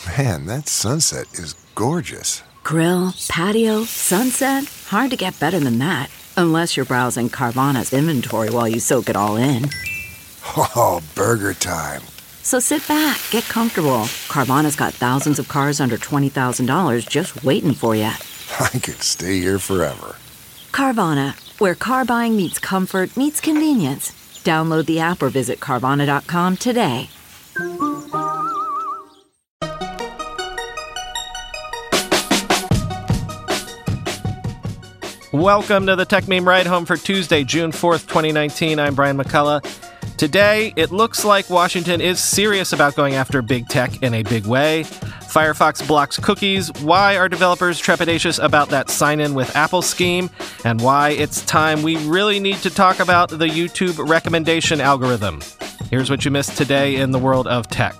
Man, that sunset is gorgeous. Grill, patio, sunset. Hard to get better than that. Unless you're browsing Carvana's inventory while you soak it all in. Oh, burger time. So sit back, get comfortable. Carvana's got thousands of cars under $20,000 just waiting for you. I could stay here forever. Carvana, where car buying meets comfort meets convenience. Download the app or visit Carvana.com today. Welcome to the Tech Meme Ride Home for Tuesday, June 4th, 2019. I'm Brian McCullough. Today, it looks like Washington is serious about going after big tech in a big way. Firefox blocks cookies. Why are developers trepidatious about that sign-in with Apple scheme? And why it's time we really need to talk about the YouTube recommendation algorithm. Here's what you missed today in the world of tech.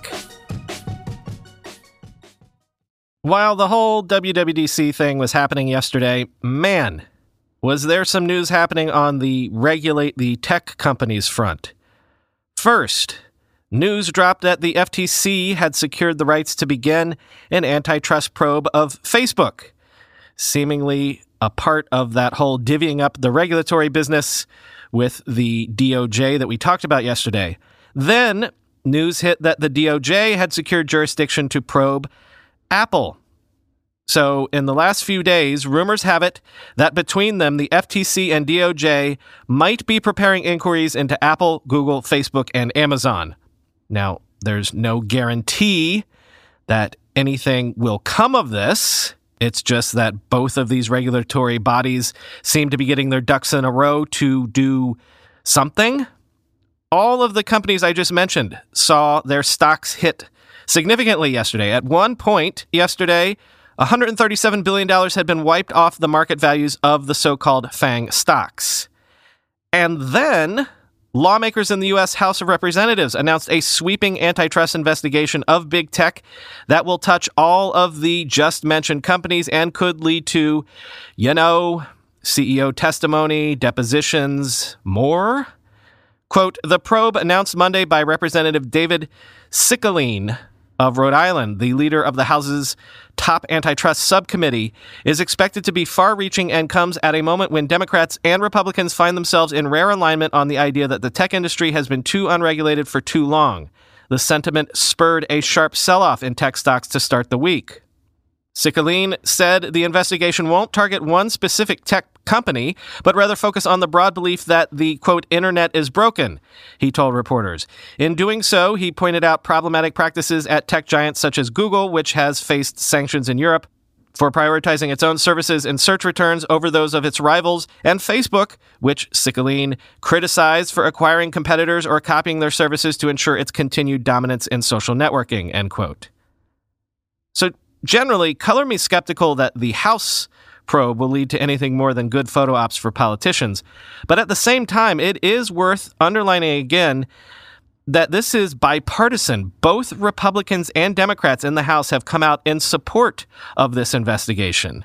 While the whole WWDC thing was happening yesterday, man, was there some news happening on the regulate the tech companies front. First, news dropped that the FTC had secured the rights to begin an antitrust probe of Facebook, seemingly a part of that whole divvying up the regulatory business with the DOJ that we talked about yesterday. Then, news hit that the DOJ had secured jurisdiction to probe Apple. So, in the last few days, rumors have it that between them, the FTC and DOJ might be preparing inquiries into Apple, Google, Facebook, and Amazon. Now, there's no guarantee that anything will come of this. It's just that both of these regulatory bodies seem to be getting their ducks in a row to do something. All of the companies I just mentioned saw their stocks hit significantly yesterday. At one point yesterday, $137 billion had been wiped off the market values of the so-called FANG stocks. And then lawmakers in the U.S. House of Representatives announced a sweeping antitrust investigation of big tech that will touch all of the just mentioned companies and could lead to, CEO testimony, depositions, more. Quote, the probe announced Monday by Representative David Cicilline of Rhode Island, the leader of the House's top antitrust subcommittee, is expected to be far-reaching and comes at a moment when Democrats and Republicans find themselves in rare alignment on the idea that the tech industry has been too unregulated for too long. The sentiment spurred a sharp sell-off in tech stocks to start the week. Cicilline said the investigation won't target one specific tech company, but rather focus on the broad belief that the, quote, internet is broken, he told reporters. In doing so, he pointed out problematic practices at tech giants such as Google, which has faced sanctions in Europe for prioritizing its own services and search returns over those of its rivals, and Facebook, which Cicilline criticized for acquiring competitors or copying their services to ensure its continued dominance in social networking, end quote. So generally, color me skeptical that the House probe will lead to anything more than good photo ops for politicians. But at the same time, it is worth underlining again that this is bipartisan. Both Republicans and Democrats in the House have come out in support of this investigation.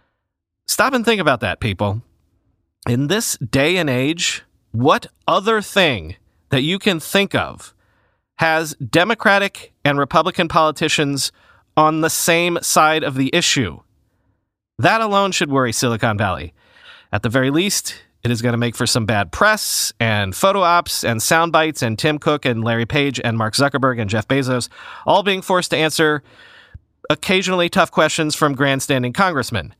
Stop and think about that, people. In this day and age, what other thing that you can think of has Democratic and Republican politicians on the same side of the issue? That alone should worry Silicon Valley. At the very least, it is going to make for some bad press and photo ops and sound bites and Tim Cook and Larry Page and Mark Zuckerberg and Jeff Bezos all being forced to answer occasionally tough questions from grandstanding congressmen.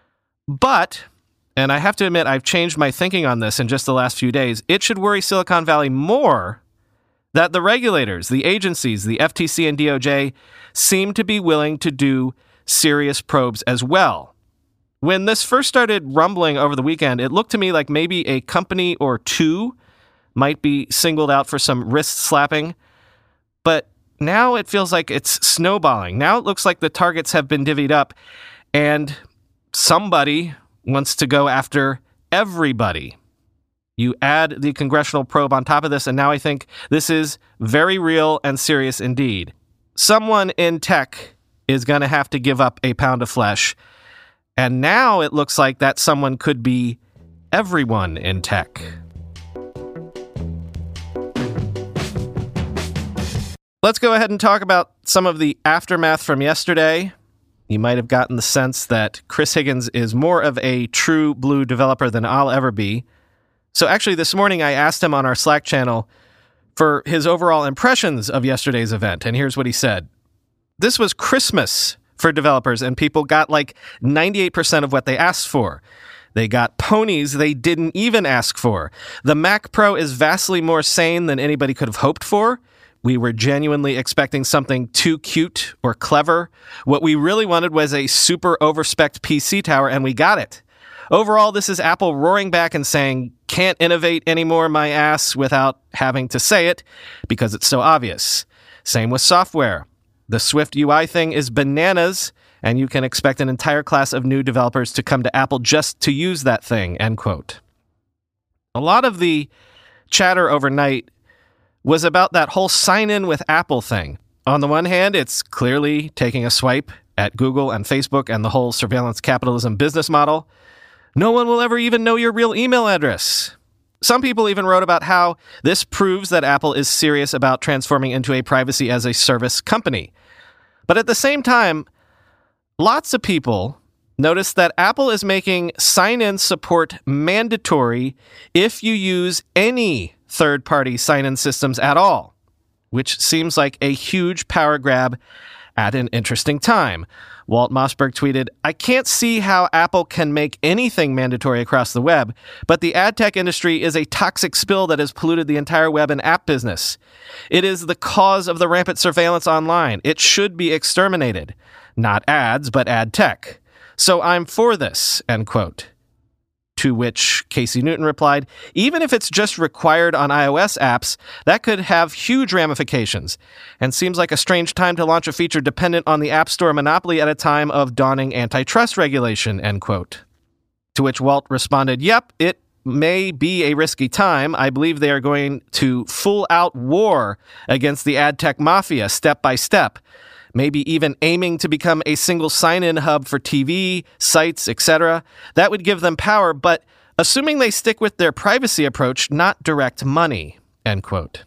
But, and I have to admit I've changed my thinking on this in just the last few days, it should worry Silicon Valley more that the regulators, the agencies, the FTC and DOJ seem to be willing to do serious probes as well. When this first started rumbling over the weekend, it looked to me like maybe a company or two might be singled out for some wrist slapping. But now it feels like it's snowballing. Now it looks like the targets have been divvied up and somebody wants to go after everybody. You add the congressional probe on top of this, and now I think this is very real and serious indeed. Someone in tech is going to have to give up a pound of flesh. And now it looks like that someone could be everyone in tech. Let's go ahead and talk about some of the aftermath from yesterday. You might have gotten the sense that Chris Higgins is more of a true blue developer than I'll ever be. So actually this morning I asked him on our Slack channel for his overall impressions of yesterday's event, and here's what he said. This was Christmas for developers, and people got like 98% of what they asked for. They got ponies they didn't even ask for. The Mac Pro is vastly more sane than anybody could have hoped for. We were genuinely expecting something too cute or clever. What we really wanted was a super overspec'd PC tower, and we got it. Overall, this is Apple roaring back and saying, can't innovate anymore, my ass, without having to say it, because it's so obvious. Same with software. The Swift UI thing is bananas, and you can expect an entire class of new developers to come to Apple just to use that thing, end quote. A lot of the chatter overnight was about that whole sign-in with Apple thing. On the one hand, it's clearly taking a swipe at Google and Facebook and the whole surveillance capitalism business model. No one will ever even know your real email address. Some people even wrote about how this proves that Apple is serious about transforming into a privacy-as-a-service company. But at the same time, lots of people noticed that Apple is making sign-in support mandatory if you use any third-party sign-in systems at all, which seems like a huge power grab at an interesting time. Walt Mossberg tweeted, I can't see how Apple can make anything mandatory across the web, but the ad tech industry is a toxic spill that has polluted the entire web and app business. It is the cause of the rampant surveillance online. It should be exterminated. Not ads, but ad tech. So I'm for this, end quote. To which Casey Newton replied, even if it's just required on iOS apps, that could have huge ramifications, and seems like a strange time to launch a feature dependent on the App Store monopoly at a time of dawning antitrust regulation, end quote. To which Walt responded, yep, it may be a risky time. I believe they are going to full-out war against the ad tech mafia step by step. Maybe even aiming to become a single sign-in hub for TV, sites, etc. That would give them power, but assuming they stick with their privacy approach, not direct money, end quote.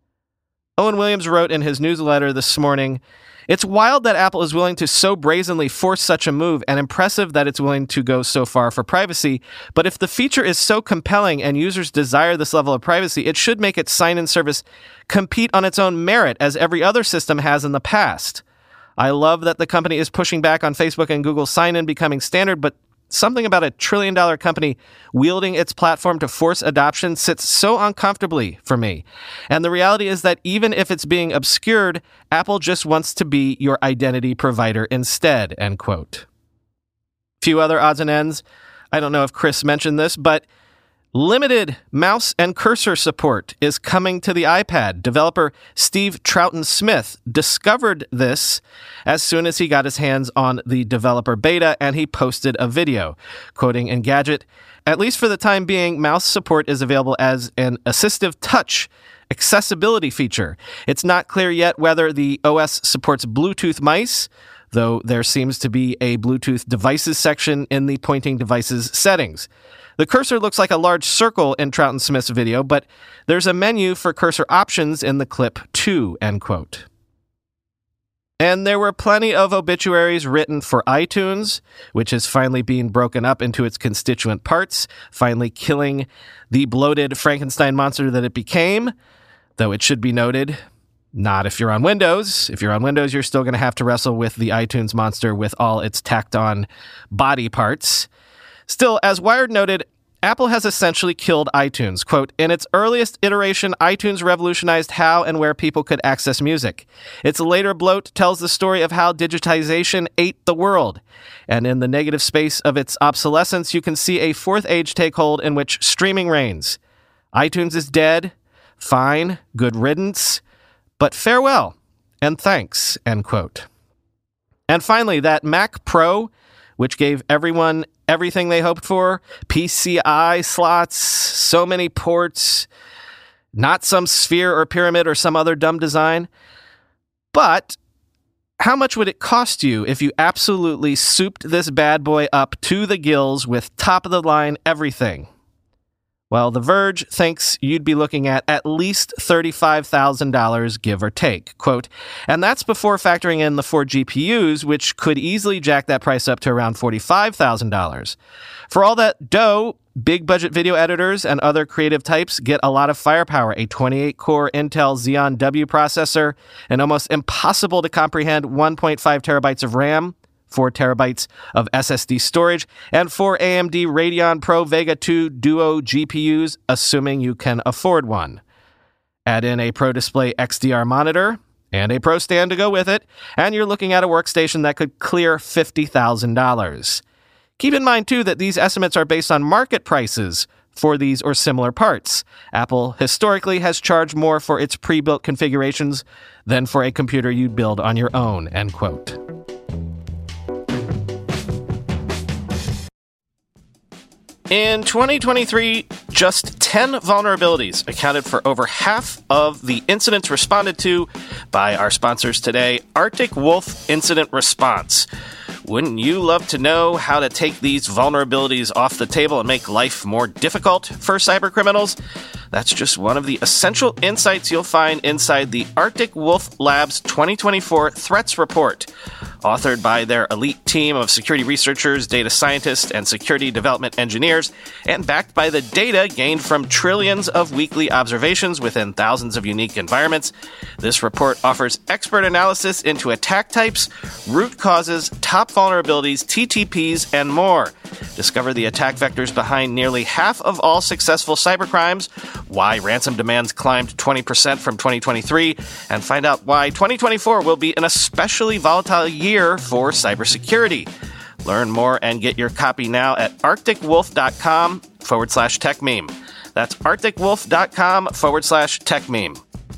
Owen Williams wrote in his newsletter this morning, it's wild that Apple is willing to so brazenly force such a move, and impressive that it's willing to go so far for privacy, but if the feature is so compelling and users desire this level of privacy, it should make its sign-in service compete on its own merit, as every other system has in the past. I love that the company is pushing back on Facebook and Google sign-in becoming standard, but something about a trillion-dollar company wielding its platform to force adoption sits so uncomfortably for me. And the reality is that even if it's being obscured, Apple just wants to be your identity provider instead, end quote. Few other odds and ends. I don't know if Chris mentioned this, but limited mouse and cursor support is coming to the iPad. Developer Steve Troughton-Smith discovered this as soon as he got his hands on the developer beta, and he posted a video. Quoting Engadget, at least for the time being, mouse support is available as an assistive touch accessibility feature. It's not clear yet whether the OS supports Bluetooth mice, though there seems to be a Bluetooth devices section in the pointing devices settings. The cursor looks like a large circle in Troughton-Smith's video, but there's a menu for cursor options in the clip too, end quote. And there were plenty of obituaries written for iTunes, which is finally being broken up into its constituent parts, finally killing the bloated Frankenstein monster that it became, though it should be noted, not if you're on Windows. If you're on Windows, you're still going to have to wrestle with the iTunes monster with all its tacked-on body parts. Still, as Wired noted, Apple has essentially killed iTunes. Quote, in its earliest iteration, iTunes revolutionized how and where people could access music. Its later bloat tells the story of how digitization ate the world. And in the negative space of its obsolescence, you can see a fourth age take hold in which streaming reigns. iTunes is dead. Fine. Good riddance. But farewell and thanks, end quote. And finally, that Mac Pro, which gave everyone everything they hoped for, PCI slots, so many ports, not some sphere or pyramid or some other dumb design. But how much would it cost you if you absolutely souped this bad boy up to the gills with top-of-the-line everything? Well, The Verge thinks you'd be looking at least $35,000, give or take. Quote, and that's before factoring in the 4 GPUs, which could easily jack that price up to around $45,000. For all that dough, big budget video editors and other creative types get a lot of firepower, a 28-core Intel Xeon W processor, an almost impossible to comprehend 1.5 terabytes of RAM, 4 terabytes of SSD storage, and 4 AMD Radeon Pro Vega 2 Duo GPUs, assuming you can afford one. Add in a Pro Display XDR monitor and a Pro stand to go with it, and you're looking at a workstation that could clear $50,000. Keep in mind, too, that these estimates are based on market prices for these or similar parts. Apple historically has charged more for its pre-built configurations than for a computer you'd build on your own, end quote. In 2023, just 10 vulnerabilities accounted for over half of the incidents responded to by our sponsors today, Arctic Wolf Incident Response. Wouldn't you love to know how to take these vulnerabilities off the table and make life more difficult for cybercriminals? That's just one of the essential insights you'll find inside the Arctic Wolf Labs 2024 Threats Report, authored by their elite team of security researchers, data scientists, and security development engineers, and backed by the data gained from trillions of weekly observations within thousands of unique environments. This report offers expert analysis into attack types, root causes, top vulnerabilities, TTPs, and more. Discover the attack vectors behind nearly half of all successful cybercrimes, why ransom demands climbed 20% from 2023, and find out why 2024 will be an especially volatile year for cybersecurity. Learn more and get your copy now at arcticwolf.com/techmeme. That's arcticwolf.com/techmeme.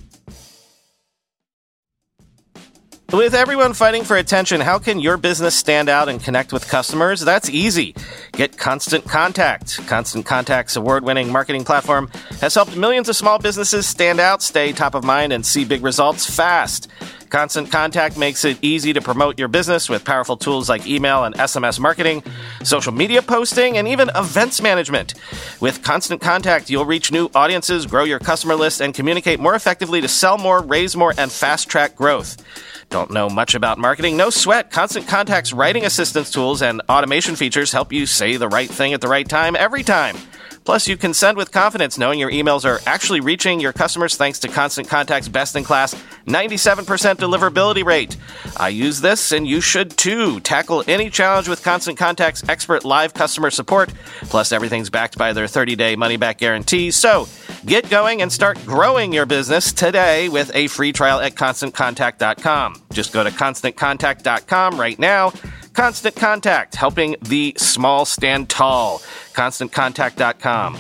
With everyone fighting for attention, how can your business stand out and connect with customers? That's easy. Get Constant Contact. Constant Contact's award-winning marketing platform has helped millions of small businesses stand out, stay top of mind, and see big results fast. Constant Contact makes it easy to promote your business with powerful tools like email and SMS marketing, social media posting, and even events management. With Constant Contact, you'll reach new audiences, grow your customer list, and communicate more effectively to sell more, raise more, and fast-track growth. Don't know much about marketing? No sweat. Constant Contact's writing assistance tools and automation features help you say the right thing at the right time every time. Plus, you can send with confidence knowing your emails are actually reaching your customers thanks to Constant Contact's best-in-class 97% deliverability rate. I use this, and you should too. Tackle any challenge with Constant Contact's expert live customer support. Plus, everything's backed by their 30-day money-back guarantee. So, get going and start growing your business today with a free trial at ConstantContact.com. Just go to ConstantContact.com right now. Constant Contact, helping the small stand tall. ConstantContact.com.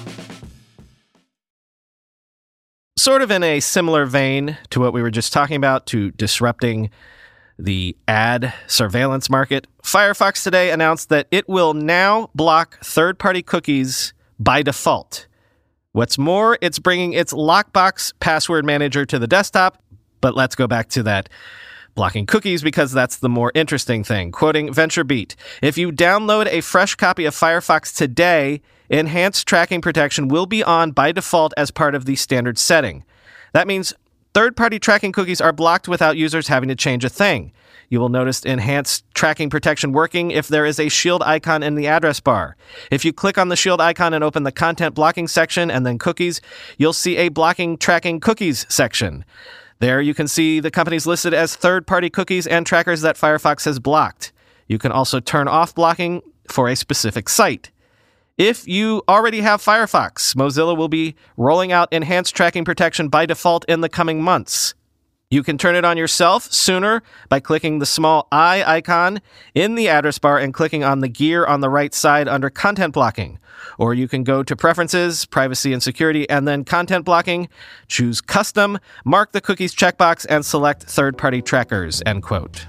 Sort of in a similar vein to what we were just talking about, to disrupting the ad surveillance market, Firefox today announced that it will now block third-party cookies by default. What's more, it's bringing its Lockbox password manager to the desktop, but let's go back to that blocking cookies because that's the more interesting thing. Quoting VentureBeat, if you download a fresh copy of Firefox today, enhanced tracking protection will be on by default as part of the standard setting. That means third-party tracking cookies are blocked without users having to change a thing. You will notice enhanced tracking protection working if there is a shield icon in the address bar. If you click on the shield icon and open the content blocking section and then cookies, you'll see a blocking tracking cookies section. There you can see the companies listed as third-party cookies and trackers that Firefox has blocked. You can also turn off blocking for a specific site. If you already have Firefox, Mozilla will be rolling out enhanced tracking protection by default in the coming months. You can turn it on yourself sooner by clicking the small eye icon in the address bar and clicking on the gear on the right side under Content Blocking. Or you can go to Preferences, Privacy and Security, and then Content Blocking, choose Custom, mark the cookies checkbox, and select third-party trackers, end quote.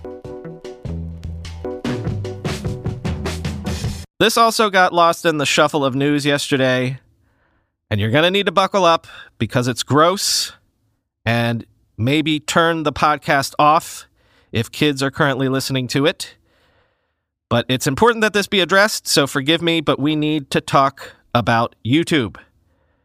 This also got lost in the shuffle of news yesterday, and you're going to need to buckle up because it's gross, and maybe turn the podcast off if kids are currently listening to it. But it's important that this be addressed, so forgive me, but we need to talk about YouTube.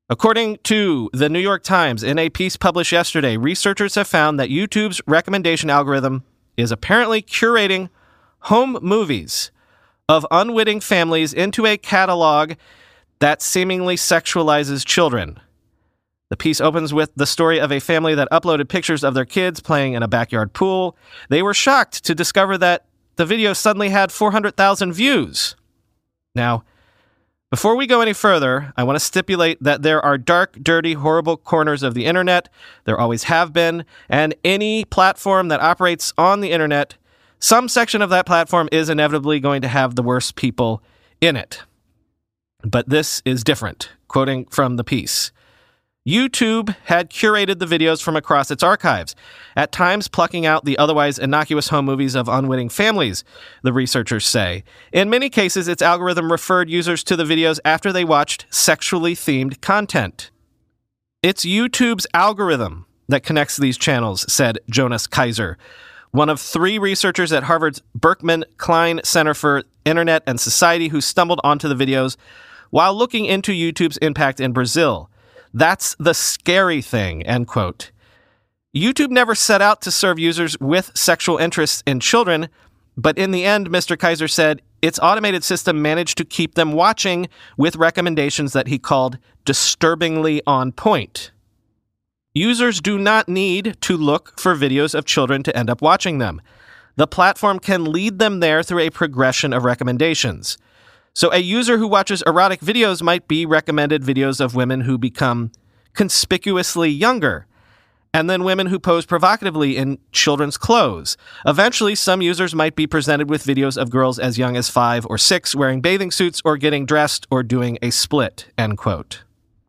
According to the New York Times, in a piece published yesterday, researchers have found that YouTube's recommendation algorithm is apparently curating home movies of unwitting families into a catalog that seemingly sexualizes children. The piece opens with the story of a family that uploaded pictures of their kids playing in a backyard pool. They were shocked to discover that the video suddenly had 400,000 views. Now, before we go any further, I want to stipulate that there are dark, dirty, horrible corners of the internet. There always have been. And any platform that operates on the internet, some section of that platform is inevitably going to have the worst people in it. But this is different. Quoting from the piece, YouTube had curated the videos from across its archives, at times plucking out the otherwise innocuous home movies of unwitting families, the researchers say. In many cases, its algorithm referred users to the videos after they watched sexually themed content. It's YouTube's algorithm that connects these channels, said Jonas Kaiser, one of 3 researchers at Harvard's Berkman Klein Center for Internet and Society who stumbled onto the videos while looking into YouTube's impact in Brazil. That's the scary thing, end quote. YouTube never set out to serve users with sexual interests in children, but in the end, Mr. Kaiser said, its automated system managed to keep them watching with recommendations that he called disturbingly on point. Users do not need to look for videos of children to end up watching them. The platform can lead them there through a progression of recommendations. So a user who watches erotic videos might be recommended videos of women who become conspicuously younger, and then women who pose provocatively in children's clothes. Eventually, some users might be presented with videos of girls as young as 5 or 6 wearing bathing suits or getting dressed or doing a split, end quote.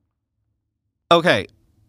Okay,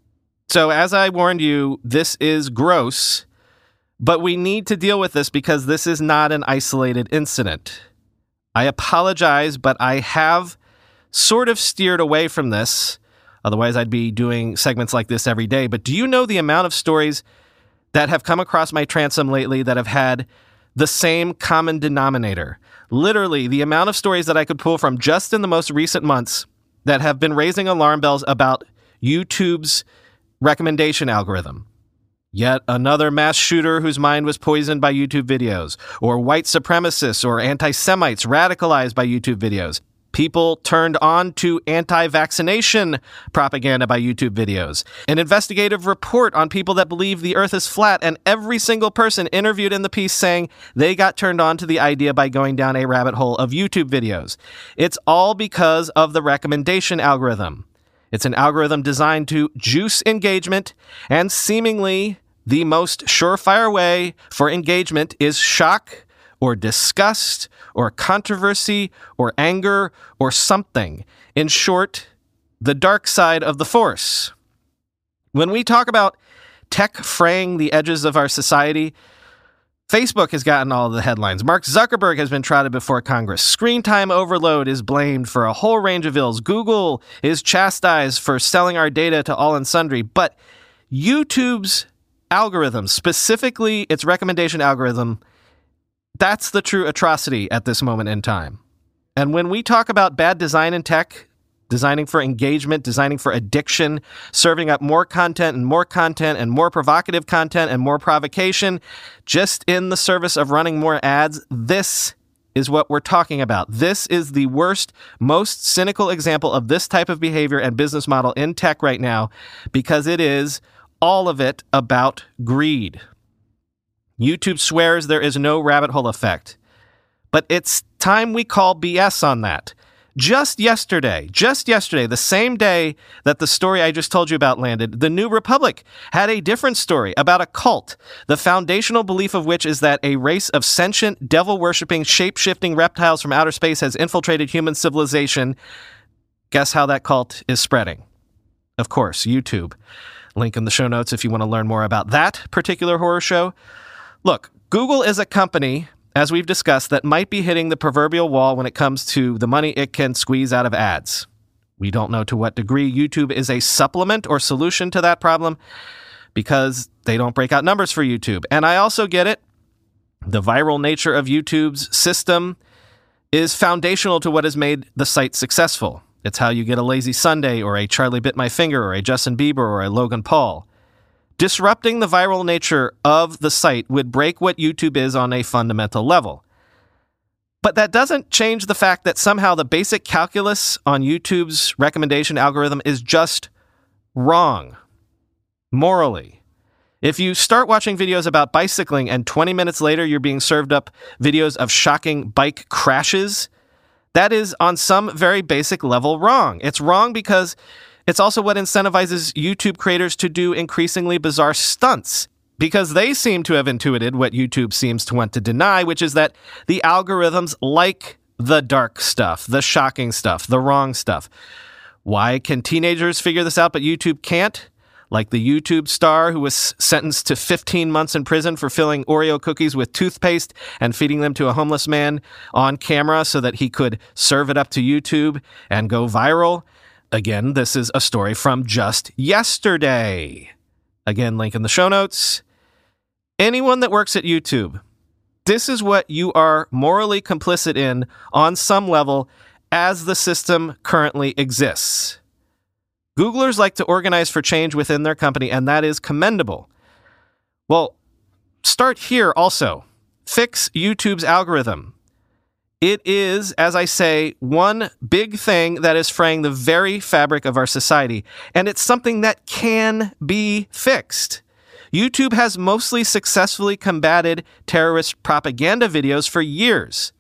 so as I warned you, this is gross, but we need to deal with this because this is not an isolated incident. I apologize, but I have sort of steered away from this. Otherwise, I'd be doing segments like this every day. But do you know the amount of stories that have come across my transom lately that have had the same common denominator? Literally, the amount of stories that I could pull from just in the most recent months that have been raising alarm bells about YouTube's recommendation algorithm. Yet another mass shooter whose mind was poisoned by YouTube videos, or white supremacists or anti-Semites radicalized by YouTube videos. People turned on to anti-vaccination propaganda by YouTube videos. An investigative report on people that believe the earth is flat, and every single person interviewed in the piece saying they got turned on to the idea by going down a rabbit hole of YouTube videos. It's all because of the recommendation algorithm. It's an algorithm designed to juice engagement, and seemingly the most surefire way for engagement is shock or disgust or controversy or anger or something. In short, the dark side of the force. When we talk about tech fraying the edges of our society, Facebook has gotten all of the headlines. Mark Zuckerberg has been trotted before Congress. Screen time overload is blamed for a whole range of ills. Google is chastised for selling our data to all and sundry. But YouTube's algorithm, specifically its recommendation algorithm, that's the true atrocity at this moment in time. And when we talk about bad design in tech, designing for engagement, designing for addiction, serving up more content and more provocative content and more provocation, just in the service of running more ads, this is what we're talking about. This is the worst, most cynical example of this type of behavior and business model in tech right now, because it is all of it about greed. YouTube swears there is no rabbit hole effect, but it's time we call BS on that. Just yesterday, the same day that the story I just told you about landed, the New Republic had a different story about a cult, the foundational belief of which is that a race of sentient, devil-worshipping, shape-shifting reptiles from outer space has infiltrated human civilization. Guess how that cult is spreading? Of course, YouTube. Link in the show notes if you want to learn more about that particular horror show. Look, Google is a company, as we've discussed, that might be hitting the proverbial wall when it comes to the money it can squeeze out of ads. We don't know to what degree YouTube is a supplement or solution to that problem because they don't break out numbers for YouTube. And I also get it. The viral nature of YouTube's system is foundational to what has made the site successful. It's how you get a Lazy Sunday or a Charlie Bit My Finger or a Justin Bieber or a Logan Paul. Disrupting the viral nature of the site would break what YouTube is on a fundamental level. But that doesn't change the fact that somehow the basic calculus on YouTube's recommendation algorithm is just wrong. Morally. If you start watching videos about bicycling and 20 minutes later you're being served up videos of shocking bike crashes, that is on some very basic level wrong. It's wrong because it's also what incentivizes YouTube creators to do increasingly bizarre stunts, because they seem to have intuited what YouTube seems to want to deny, which is that the algorithms like the dark stuff, the shocking stuff, the wrong stuff. Why can teenagers figure this out but YouTube can't? Like the YouTube star who was sentenced to 15 months in prison for filling Oreo cookies with toothpaste and feeding them to a homeless man on camera so that he could serve it up to YouTube and go viral. Again, this is a story from just yesterday. Again, link in the show notes. Anyone that works at YouTube, this is what you are morally complicit in on some level as the system currently exists. Googlers like to organize for change within their company, and that is commendable. Well, start here also. Fix YouTube's algorithm. It is, as I say, one big thing that is fraying the very fabric of our society, and it's something that can be fixed. YouTube has mostly successfully combated terrorist propaganda videos for years.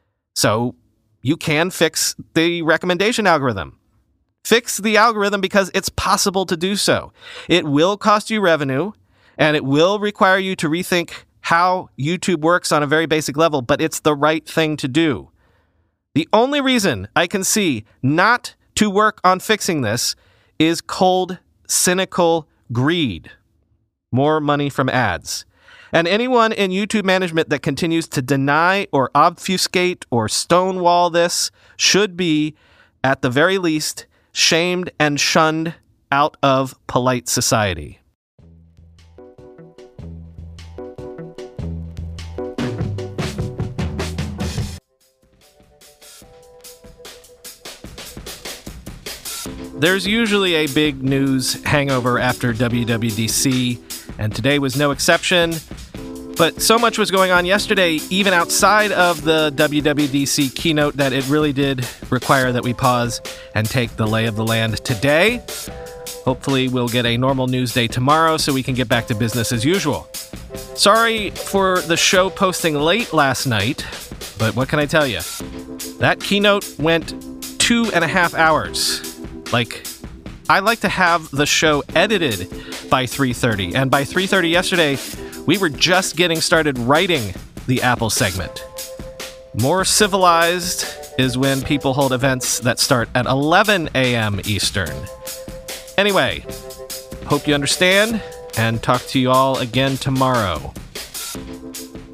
So you can fix the recommendation algorithm. Fix the algorithm because it's possible to do so. It will cost you revenue, and it will require you to rethink how YouTube works on a very basic level, but it's the right thing to do. The only reason I can see not to work on fixing this is cold, cynical greed. More money from ads. And anyone in YouTube management that continues to deny or obfuscate or stonewall this should be, at the very least, shamed and shunned out of polite society. There's usually a big news hangover after WWDC, and today was no exception. But so much was going on yesterday, even outside of the WWDC keynote, that it really did require that we pause and take the lay of the land today. Hopefully we'll get a normal news day tomorrow so we can get back to business as usual. Sorry for the show posting late last night, but what can I tell you? That keynote went 2.5 hours. I like to have the show edited by 3:30, and by 3:30 yesterday, we were just getting started writing the Apple segment. More civilized is when people hold events that start at 11 a.m. Eastern. Anyway, hope you understand, and talk to you all again tomorrow.